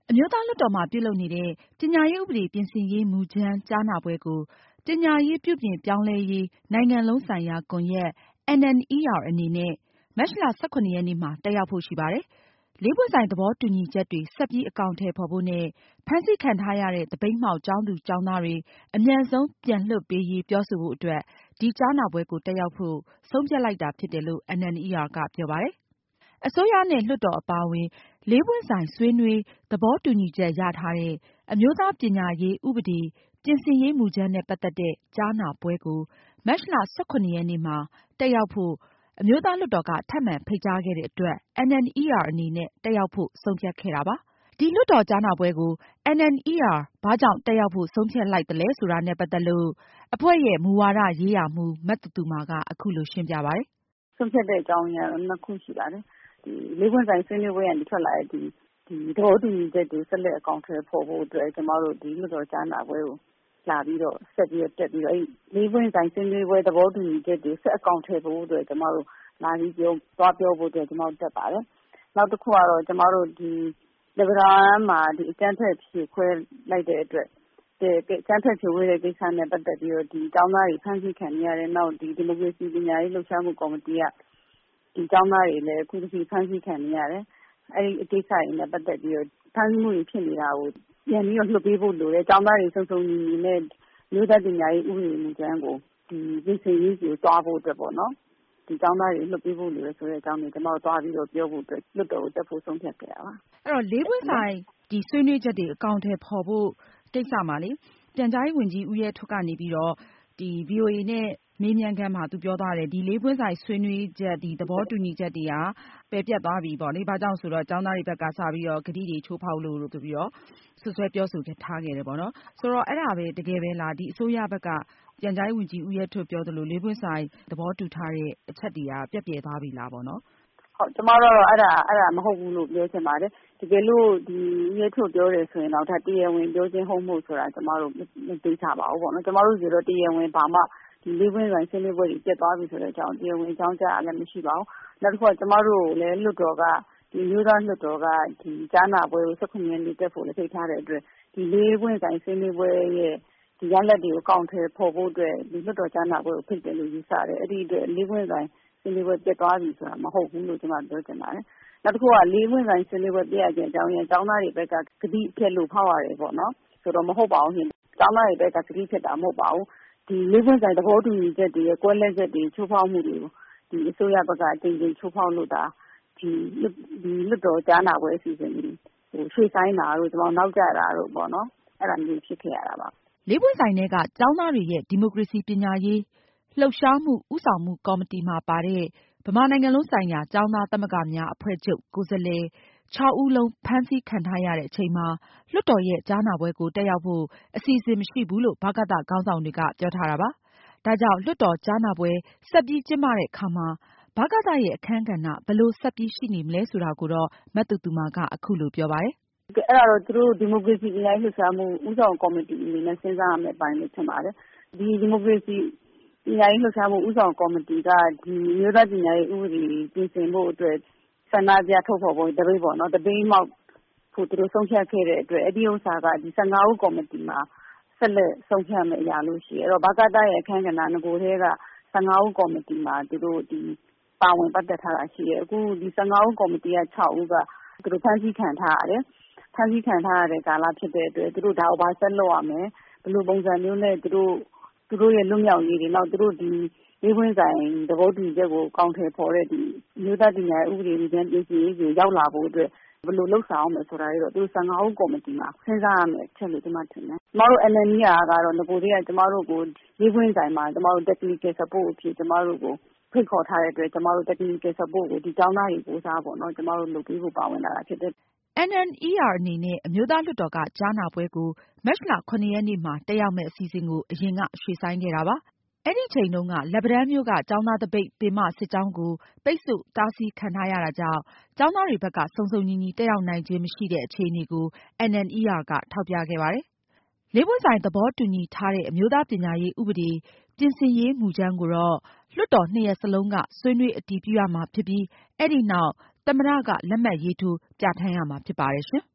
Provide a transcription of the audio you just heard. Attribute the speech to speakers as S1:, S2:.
S1: အမျိုးသားလွှတ်တော်မှာပြုလုပ်နေတဲ့ပညာရေးဥပဒေပြင်ဆင်ရေးမူကြမ်းကြားနာပွဲကိုပညာရေးပြုပြင်ပြောင်းလဲရေးနိုင်ငံလုံးဆိုင်ရာကွန်ရက် NNER အနေနဲ့မတ်လ 17 ရက်နေ့မှာတက်ရောက်ဖို့ရှိပါတယ်။ လေးပွင့်ဆိုင်သဘောတူညီချက်တွေဆက်ပြီးအကောင်အထည်ဖော်ဖို့နဲ့ဖမ်းဆီးခံထားရတဲ့သပိတ်မှောက်ကျောင်းသူကျောင်းသားတွေအမြန်ဆုံးပြန်လွှတ်ပေးရေးပြောဆိုဖို့အတွက်ဒီကြားနာပွဲကိုတက်ရောက်ဖို့ဆုံးဖြတ်လိုက်တာဖြစ်တယ်လို့ NNER ကပြောပါတယ်။ အစိုးရနဲ့လွှတ်တော်အပါအဝင်လေးပွင့်ဆိုင်ဆွေးနွေးသဘောတူညီချက်ရထားတဲ့အမျိုးသားပညာရေးဥပဒေပြင်ဆင်ရေးမူကြမ်းနဲ့ပတ်သက်တဲ့ကြားနာပွဲကိုမတ်လ 17 ရက်နေ့မှာတက်ရောက်ဖို့အမျိုးသားလွှတ်တော်ကထပ်မံဖိတ်ကြားခဲ့တဲ့အတွက် NNER အနေနဲ့တက်ရောက်ဖို့ဆုံးဖြတ်ခဲ့တာပါ။ ဒီလွှတ်တော်ကြားနာပွဲကို NNER ဘာကြောင့်တက်ရောက်ဖို့ဆုံးဖြတ်လိုက်သလဲဆိုတာနဲ့ပတ်သက်လို့အဖွဲ့ရဲ့မူဝါဒရေးရာမှူးမသူသူမာကအခုလိုရှင်းပြပါတယ်
S2: ။ဆုံးဖြတ်တဲ့အကြောင်းရင်းကတော့နှစ်ခုရှိပါတယ်။လေးပွင့်ဆိုင်ဆွေးနွေးပွဲကနေထွက်လာတဲ့ဒီသဘောတူညီချက်တွေဆက်လက်အကောင်အထည်ဖော်ဖို့အတွက်ကျမတို့ဒီလွှတ်တော်ကြားနာပွဲကိုလာပြီးတော့ဆက်ပြီးတက်ပြီးတော့လေးပွင့်ဆိုင်ဆွေးနွေးပွဲသဘောတူညီချက်တွေဆက်အကောင်အထည်ဖော်ဖို့အတွက်ကျမတို့လာပြီးသွားပြောဖို့အတွက်ကျမတို့တက်ပါတယ်။နောက်တစ်ခုကတော့ကျမတို့ဒီလက်ဗလာမှာဒီအကြမ်းဖက်ဖြိုခွဲလိုက်တဲ့အတွက်အကြမ်းဖက်ဖြိုခွဲတဲ့ကိစ္စနဲ့ပတ်သက်ပြီးတော့ဒီကျောင်းသားတွေဖမ်းဆီးခံနေရတယ်။နောက်ဒီမိုကရေစီပညာရေးလှုပ်ရှားမှုကော်မတီကဒီကျောင်းသားတွေလည်းအခုတစ်ခါဖမ်းဆီးခံနေရတယ်။အဲဒီအကိစ္စတွေနဲ့ပတ်သက်ပြီးတော့ဖမ်းဆီးမှုတွေဖြစ်နေတာကိုပြန်ပြီးတော့လွှတ်ပေးဖို့လိုတယ်။ကျောင်းသားတွေစုံစုံညီညီနဲ့မြို့သားပညာရေးဥပဒေမူကြမ်းကိုဒီပြင်ဆင်ရေးကိုတွားဖို့အတွက်ပေါ့နော်။ဒီကျောင်းသားတွေလွှတ်ပေးဖို့လိုတယ်ဆိုတဲ့အကြောင်းကိုကျွန်တော်တွားပြီးတော့ပြောဖို့အတွက်လွှတ်တော်ကိုတက်ဖို့ဆုံးဖြတ်ခဲ့တာပါ
S1: ။အဲ့တော့လေးပွင့်ဆိုင်ဒီဆွေးနွေးချက်တွေအကောင်အထည်ဖော်ဖို့ကိစ္စမှာလေပြန်ကြားရေးဝန်ကြီးဦးရဲထွဋ်ကနေပြီးတော့ဒီ VOA နဲ့မေးမြန်းခန်းမှာသူပြောသွားတယ်ဒီလေးပွင့်ဆိုင်ဆွေးနွေးချက်ဒီသဘောတူညီချက်တွေကပယ်ပြတ်သွားပြီပေါ့လေ။ဘာကြောင့်ဆိုတော့ကျောင်းသားတွေဘက်ကစပြီးတော့ကတိတွေချိုးဖောက်လို့ဆိုပြီးတော့ဆွဆွဲပြောဆိုထားခဲ့တယ်ပေါ့နော်။ဆိုတော့အဲ့ဒါပဲတကယ်ပဲလားဒီအစိုးရဘက်ကပြန်ကြားရေးဝန်ကြီးဦးရဲထွဋ်ပြောသလိုလေးပွင့်ဆိုင်သဘောတူထားတဲ့အချက်တွေကပြတ်ပြယ်သွားပြီလားပေါ့နော်
S2: ။ဟုတ်ကျမတို့အဲ့ဒါမဟုတ်ဘူးလို့ပြောချင်ပါတယ်။တကယ်လို့ဒီရဲထုတ်ပြောတယ်ဆိုရင်တော့ဒါတရားဝင်ပြောခြင်းဟုတ်မှုဆိုတာကျမတို့မသိချပါဘူးပေါ့နော်။ကျမတို့စီတော့တရားဝင်ဘာမှဒီလေးပွင့်ဆိုင်ဆွေးနွေးပွဲတွေပြတ်သွားပြီဆိုတဲ့အကြောင်းတရားဝင်အကြောင်းကြားရလည်းမရှိပါဘူး။နောက်တစ်ခုကကျမတို့လည်းလွှတ်တော်ကဒီမျိုးသားလွှတ်တော်ကဒီကြားနာပွဲကို17 ရက်နေ့တက်ဖို့လည်းဖိတ်ထားတဲ့အတွက်ဒီလေးပွင့်ဆိုင်ဆွေးနွေးပွဲရဲ့ဒီရလဒ်တွေကိုအကောင်အထည်ဖော်ဖို့အတွက်ဒီလွှတ်တော်ကြားနာပွဲကိုဖိတ်တယ်လို့ယူဆတယ်။အဲ့ဒီအတွက်လေးပွင့်ဆိုင်ဆွေးနွေးပွဲပြတ်သွားပြီဆိုတာမဟုတ်ဘူးလို့ကျမပြောချင်ပါတယ်။နောက်တစ်ခုကလေးပွင့်ဆိုင်ဆွေးနွေးပွဲပြတ်ရခြင်းအကြောင်းရင်းကျောင်းသားတွေဘက်ကကတိဖျက်လို့ဖောက်ရတယ်ပေါ့နော်။ဆိုတော့မဟုတ်ပါဘူးရှင်။ကျောင်းသားတွေဘက်ကကတိဖျက်တာမဟုတ်ပါဘူး။ဒီလေးပွင့်ဆိုင်သဘောတူညီချက်တွေရဲ့ကွဲလွဲချက်တွေချိုးဖောက်မှုတွေကိုဒီအစိုးရဘက်ကအကြိမ်ကြိမ်ချိုးဖောက်လို့ဒါဒီလွှတ်တော်ကြားနာပွဲအစီအစဉ်တွေရွှေ့ဆိုင်းတာတို့ကျွန်တော်နောက်ကျတာတို့ပေါ့နော်အဲ့ဒါမျိုးဖြစ်ခဲ့ရတာပါ
S1: လေးပွင့်ဆိုင်တွေကကျောင်းသားတွေရဲ့ဒီမိုကရေစီပညာရေးလှုပ်ရှားမှုဦးဆောင်မှုကော်မတီမှာပါတဲ့ဗမာနိုင်ငံလုံးဆိုင်ရာကျောင်းသားသမဂ္ဂများအဖွဲ့ချုပ်ကိုယ်စားလှယ်6 ဦးလုံးဖမ်းဆီးခံထားရတဲ့အချိန်မှာလွှတ်တော်ရဲ့ကြားနာပွဲကိုတက်ရောက်ဖို့အစီအစဉ်မရှိဘူးလို့ဗကသခေါင်းဆောင်တွေကပြောထားတာပါ။ဒါကြောင့်လွှတ်တော်ကြားနာပွဲဆက်ပြီးကျင်းပတဲ့အခါမှာဗကသရဲ့အခန်းကဏ္ဍဘယ်လိုဆက်ပြီးရှိနေမလဲဆိုတာကိုတော့မသူသူမာကအခုလိုပြောပါတယ်
S2: ။အဲ့ဒါတော့သူတို့ဒီမိုကရေစီပညာရေးလှုပ်ရှားမှုဦးဆောင်ကော်မတီအနေနဲ့စဉ်းစားရမယ့်အပိုင်းလို့ထင်ပါတယ်။ဒီမိုကရေစီပညာရေးလှုပ်ရှားမှုဦးဆောင်ကော်မတီကဒီမျိုးသားပညာရေးဥပဒေပြင်ဆင်ဖို့အတွက်ဆန္ဒပြထုတ်ဖော်ဖို့တပိတ်ပေါ့နော်တပိတ်မှောက်ဖို့သူတို့ဆုံးဖြတ်ခဲ့တဲ့အတွက်အဲ့ဒီဥစ္စာကဒီ15 ဦးကော်မတီမှာဆက်လက်ဆုံးဖြတ်မယ့်အရာလို့ရှိရတော့ဗကသရဲ့အခန်းကဏ္ဍငကိုသေးက15 ဦးကော်မတီမှာသူတို့ဒီပါဝင်ပတ်သက်ထားတာရှိတယ်အခုဒီ15 ဦးကော်မတီက6 ဦးကသူတို့ဖမ်းဆီးခံထားရတယ်ဖမ်းဆီးခံထားရတဲ့ကာလဖြစ်တဲ့အတွက်သူတို့ဒါကိုဘာဆက်လုပ်ရမယ်ဘယ်လိုပုံစံမျိုးနဲ့သူတို့ရဲ့လွတ်မြောက်ရေးတွေနောက်သူတို့ဒီလေးပွင့်ဆိုင်သဘောတူညီချက်ကိုကောင်းထည်ဖော်တဲ့ဒီမြို့သားပညာရေးဥပဒေမူကြမ်းပြင်ဆင်ရေးကိုရောက်လာဖို့အတွက်ဘယ်လိုလှုပ်ဆောင်အောင်လဲဆိုတာတွေတော့သူတို့15 ဦးကော်မတီမှာစဉ်းစားရမယ်အချက်လို့ကျွန်မထင်တယ်။ကျွန်တော်တို့ NNER ကတော့ငကိုတွေကကျွန်တော်တို့ကိုလေးပွင့်ဆိုင်မှာကျွန်တော်တို့ technical support အဖြစ်ကျွန်တော်တို့ကိုဖိတ်ခေါ်ထားတဲ့အတွက်ကျွန်တော်တို့ technical support ကိုဒီကျောင်းသားတွေကိုစားပေါ့နော်ကျွန်တော်တို့လုပ်ပေးဖို့ပါဝင်လာတာဖြစ်တယ်
S1: ။ NNER အနေနဲ့အမျိုးသားလွှတ်တော်ကကြားနာပွဲကိုမတ်လ 7 ရက်နေ့မှာတက်ရောက်မယ့်အစီအစဉ်ကိုအရင်ကရွှေ့ဆိုင်းခဲ့တာပါ။အဲ့ဒီချိန်တုန်းကလက်ပံတန်းမြို့ကကျောင်းသားသပိတ်ပင်မစစ်ကြောင်းကိုပိတ်ဆို့တားဆီးခံထားရတာကြောင့်ကျောင်းသားတွေဘက်ကစုံစုံညီညီတက်ရောက်နိုင်ခြင်းမရှိတဲ့အခြေအနေကို NNER ကထောက်ပြခဲ့ပါတယ်။လေးပွင့်ဆိုင်သဘောတူညီထားတဲ့အမျိုးသားပညာရေးဥပဒေပြင်ဆင်ရေးမူကြမ်းကိုတော့လွှတ်တော်2 ရပ်စလုံးကဆွေးနွေးအတည်ပြုရမှာဖြစ်ပြီးအဲဒီနောက်သမ္မတကလက်မှတ်ရေးထိုးပြဌာန်းရမှာဖြစ်ပါတယ်ရှင်။